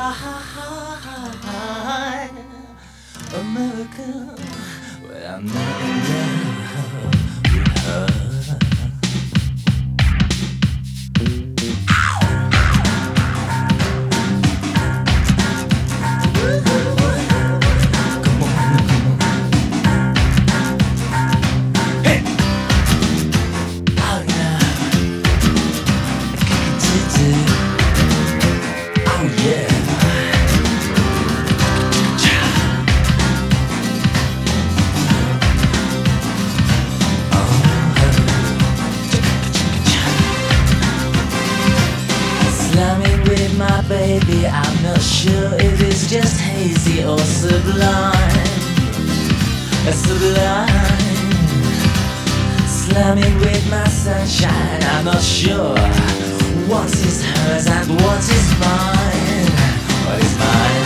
America, well, I'm not in love with her. Slamming with my baby, I'm not sure if it's just hazy or sublime. Sublime. Slamming with my sunshine, I'm not sure what is hers and what is mine. What is mine?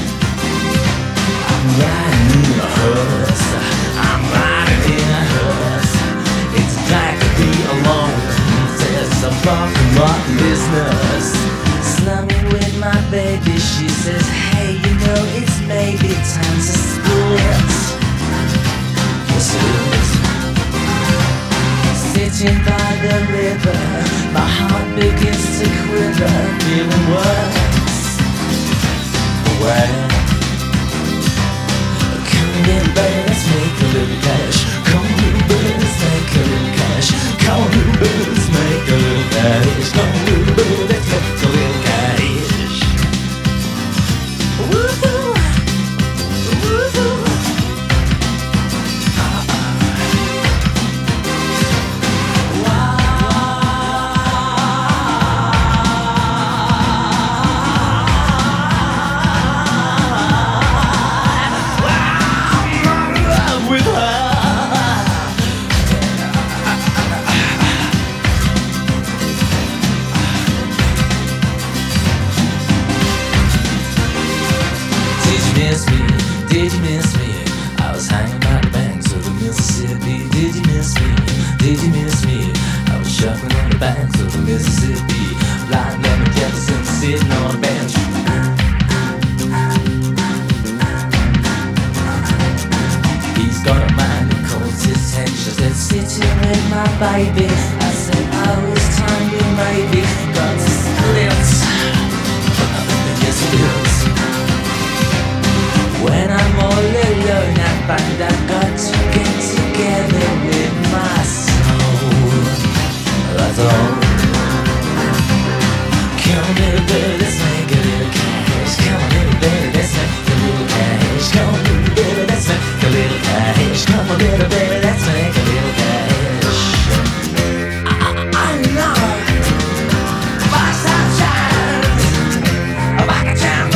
I'm riding in a hearse. I'm riding in a hearse. It's like to be alone. There's a far from my business. Slumming with my baby, she says, hey, you know, it's maybe time to split. Yes, it is. Sitting by the river, my heart begins to quiver, feeling worse. Well, come in, baby, let's make a little cash. Come on, baby, let's make a little cash. Come on, baby, let's make a little cash. Come on, baby, let's make a little cash. Woo-hoo, woo-hoo. Did you miss me? I was hanging by the banks of the Mississippi. Did you miss me? Did you miss me? I was shuffling on the banks of the Mississippi. Blind Lemon Jefferson sitting on a bench. He's got a mind that calls his attention. She said, sitting with my baby. I said, oh, it's time you maybe got to split. Yes, it is. When I'm all alone, I find I've got to get together with my soul. That's all. Come on, little baby, let's make a little cash. Come on, little baby, let's make a little cash. Come on, little baby, let's make a little cash. Come on, little baby, let's make a little cash. I know. My sunshine, like a diamond.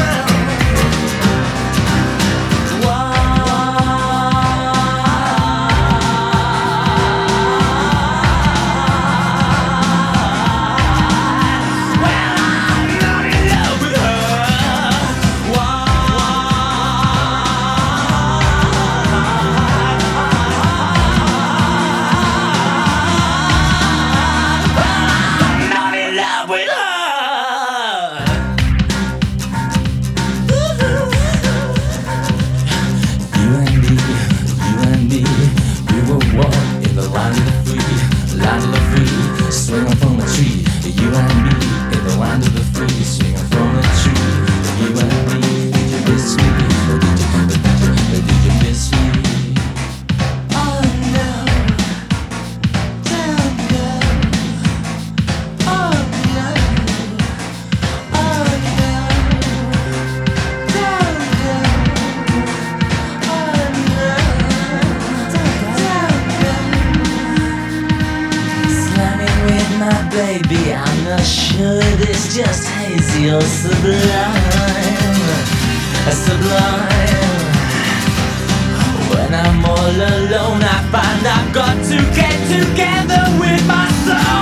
Swinging from a tree, you and me in the land of the free. Swinging from a tree, you and me. Did you miss me? Did you miss me? Oh no, don't go. Oh no, oh no, don't go. Oh no, don't go. Slamming with my baby, I'm not sure it's just hazy or sublime. Sublime. When I'm all alone, I find I've got to get together with my soul.